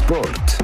Sport.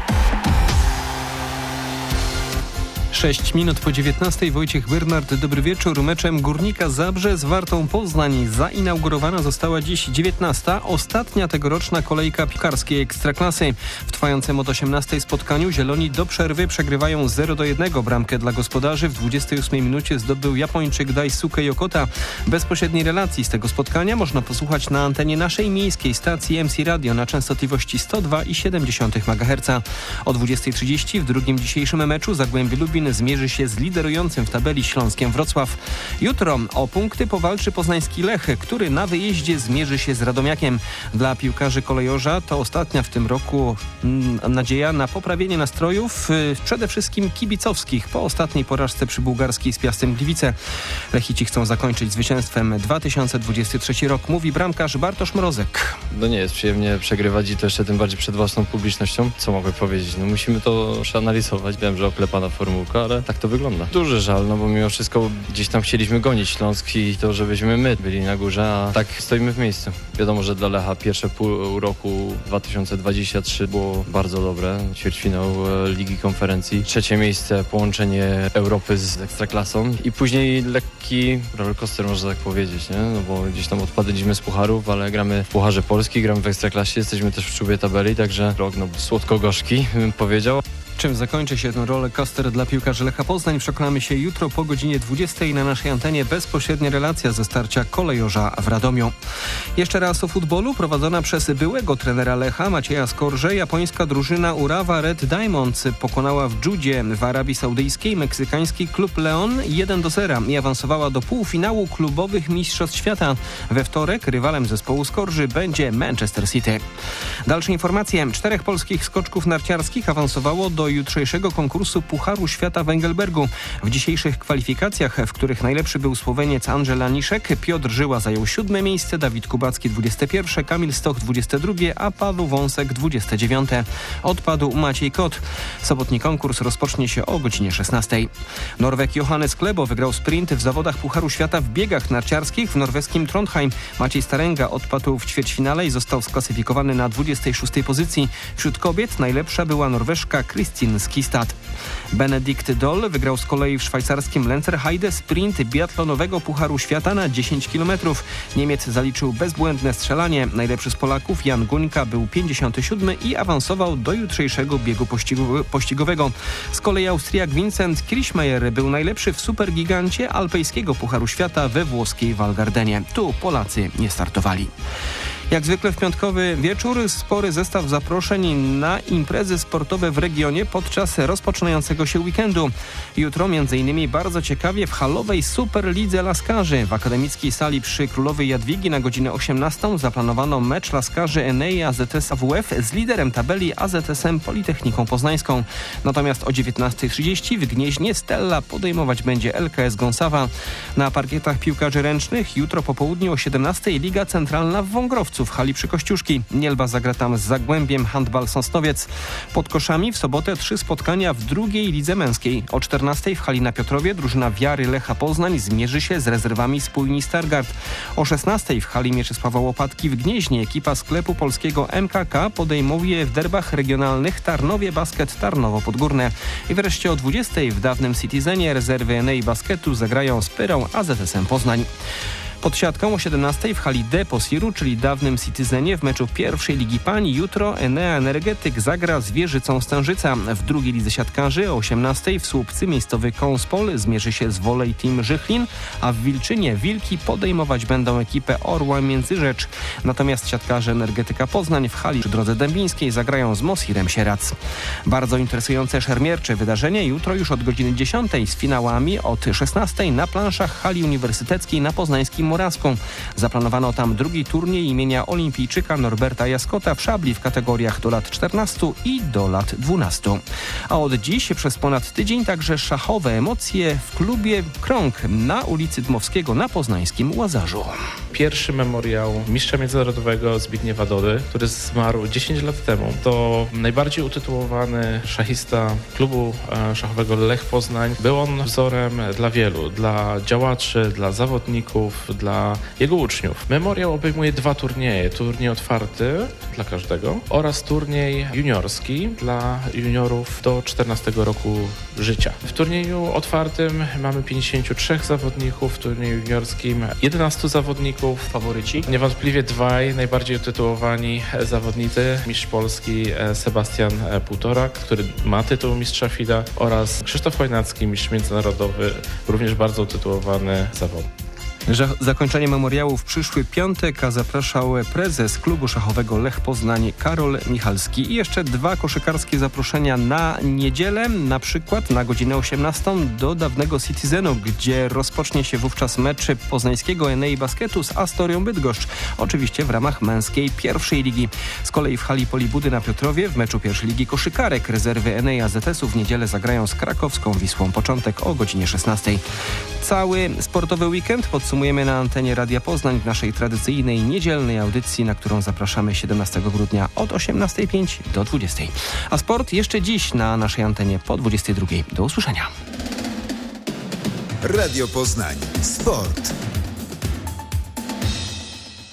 6 minut po 19. Wojciech Bernard, dobry wieczór. Meczem Górnika Zabrze z Wartą Poznań zainaugurowana została dziś 19. ostatnia tegoroczna kolejka piłkarskiej Ekstraklasy. W trwającym od 18 spotkaniu Zieloni do przerwy przegrywają 0-1. Bramkę dla gospodarzy w 28 minucie zdobył Japończyk Daisuke Yokota. Bezpośredniej relacji z tego spotkania można posłuchać na antenie naszej miejskiej stacji MC Radio na częstotliwości 102,7 MHz. O 20:30 w drugim dzisiejszym meczu Zagłębie Lubin zmierzy się z liderującym w tabeli Śląskiem Wrocław. Jutro o punkty powalczy poznański Lech, który na wyjeździe zmierzy się z Radomiakiem. Dla piłkarzy kolejorza to ostatnia w tym roku nadzieja na poprawienie nastrojów, przede wszystkim kibicowskich, po ostatniej porażce przy bułgarskiej z Piastem Gliwice. Lechici chcą zakończyć zwycięstwem 2023 rok, mówi bramkarz Bartosz Mrozek. No nie jest przyjemnie przegrywać i to jeszcze tym bardziej przed własną publicznością. Co mogę powiedzieć? No musimy to przeanalizować. Wiem, że oklepana formułka, ale tak to wygląda. Duży żal, no bo mimo wszystko gdzieś tam chcieliśmy gonić Śląsk i to, żebyśmy my byli na górze, a tak stoimy w miejscu. Wiadomo, że dla Lecha pierwsze pół roku 2023 było bardzo dobre. Ćwierćfinał Ligi Konferencji. Trzecie miejsce, połączenie Europy z Ekstraklasą i później lekki rollercoaster, można tak powiedzieć, nie? No bo gdzieś tam odpadliśmy z pucharów, ale gramy w Pucharze Polski, gramy w Ekstraklasie, jesteśmy też w czubie tabeli, także rok słodko-gorzki, bym powiedział. Czym zakończy się ten rollercoaster dla piłkarzy Lecha Poznań, przekonamy się jutro po godzinie 20 na naszej antenie. Bezpośrednia relacja ze starcia kolejorza w Radomiu. Jeszcze raz o futbolu. Prowadzona przez byłego trenera Lecha Macieja Skorżę japońska drużyna Urawa Red Diamonds pokonała w Dżudzie w Arabii Saudyjskiej meksykański klub Leon 1-0 i awansowała do półfinału klubowych mistrzostw świata. We wtorek rywalem zespołu Skorży będzie Manchester City. Dalsze informacje. 4 polskich skoczków narciarskich awansowało do jutrzejszego konkursu Pucharu Świata w Engelbergu. W dzisiejszych kwalifikacjach, w których najlepszy był Słoweniec Andrzej Laniszek, Piotr Żyła zajął 7. miejsce, Dawid Kubacki 21, Kamil Stoch 22, a Paweł Wąsek 29. Odpadł Maciej Kot. Sobotni konkurs rozpocznie się o godzinie 16. Norweg Johannes Klebo wygrał sprint w zawodach Pucharu Świata w biegach narciarskich w norweskim Trondheim. Maciej Starenga odpadł w ćwierćfinale i został sklasyfikowany na 26. pozycji. Wśród kobiet najlepsza była Norweszka Kristin Skistad. Benedikt Doll wygrał z kolei w szwajcarskim Lenzerheide sprint biatlonowego Pucharu Świata na 10 km. Niemiec zaliczył bezbłędne strzelanie. Najlepszy z Polaków Jan Guńka był 57 i awansował do jutrzejszego biegu pościgowego. Z kolei Austriak Vincent Kirchmeier był najlepszy w supergigancie alpejskiego Pucharu Świata we włoskiej Val Gardenie. Tu Polacy nie startowali. Jak zwykle w piątkowy wieczór spory zestaw zaproszeń na imprezy sportowe w regionie podczas rozpoczynającego się weekendu. Jutro m.in. bardzo ciekawie w halowej Superlidze Laskarzy. W akademickiej sali przy Królowej Jadwigi na godzinę 18 zaplanowano mecz Laskarzy Enei AZS AWF z liderem tabeli AZS-em Politechniką Poznańską. Natomiast o 19:30 w Gnieźnie Stella podejmować będzie LKS Gąsawa. Na parkietach piłkarzy ręcznych jutro po południu o 17 Liga Centralna w Wągrowcu w hali przy Kościuszki. Nielba zagra tam z Zagłębiem Handbal Sosnowiec. Pod koszami w sobotę 3 spotkania w drugiej lidze męskiej. O 14 w hali na Piotrowie drużyna Wiary Lecha Poznań zmierzy się z rezerwami Spójni Stargard. O 16 w hali Mieczysława Łopatki w Gnieźnie ekipa sklepu polskiego MKK podejmuje w derbach regionalnych Tarnowie Basket Tarnowo Podgórne. I wreszcie o 20 w dawnym Citizenie rezerwy Enei Basketu zagrają z Pyrą AZS-em Poznań. Pod siatką o 17 w hali D Posiru, czyli dawnym Citizenie w meczu pierwszej Ligi Pań jutro Enea Energetyk zagra z Wieżycą Stężyca. W drugiej lidze siatkarzy o 18 w Słupcy miejscowy Konspol zmierzy się z Volley Team Żychlin, a w Wilczynie Wilki podejmować będą ekipę Orła Międzyrzecz. Natomiast siatkarze Energetyka Poznań w hali przy Drodze Dębińskiej zagrają z Mosirem Sierac. Bardzo interesujące szermiercze wydarzenie jutro już od godziny 10 z finałami od 16 na planszach hali uniwersyteckiej na Poznańskim Morawską. Zaplanowano tam drugi turniej imienia olimpijczyka Norberta Jaskota w szabli w kategoriach do lat 14 i do lat 12. A od dziś przez ponad tydzień także szachowe emocje w klubie Krąg na ulicy Dmowskiego na poznańskim Łazarzu. Pierwszy memoriał mistrza międzynarodowego Zbigniewa Dody, który zmarł 10 lat temu. To najbardziej utytułowany szachista klubu szachowego Lech Poznań. Był on wzorem dla wielu, dla działaczy, dla zawodników, dla jego uczniów. Memoriał obejmuje 2 turnieje. Turniej otwarty dla każdego oraz turniej juniorski dla juniorów do 14 roku życia. W turnieju otwartym mamy 53 zawodników, w turnieju juniorskim 11 zawodników. Faworyci? Niewątpliwie 2 najbardziej utytułowani zawodnicy. Mistrz Polski Sebastian Półtorak, który ma tytuł mistrza FIDA, oraz Krzysztof Chojnacki, mistrz międzynarodowy, również bardzo utytułowany zawodnik. Zakończenie memoriału w przyszły piątek, a zapraszał prezes klubu szachowego Lech Poznań Karol Michalski. I jeszcze 2 koszykarskie zaproszenia na niedzielę, na przykład na godzinę 18 do dawnego Citizenu, gdzie rozpocznie się wówczas mecz poznańskiego Enei Basketu z Astorią Bydgoszcz. Oczywiście w ramach męskiej pierwszej ligi. Z kolei w hali Polibudy na Piotrowie w meczu pierwszej ligi koszykarek rezerwy Enei AZS-u w niedzielę zagrają z krakowską Wisłą. Początek o godzinie 16. Cały sportowy weekend podsumujemy na antenie Radia Poznań w naszej tradycyjnej niedzielnej audycji, na którą zapraszamy 17 grudnia od 18:05 do 20:00. A sport jeszcze dziś na naszej antenie po 22:00. Do usłyszenia. Radio Poznań. Sport.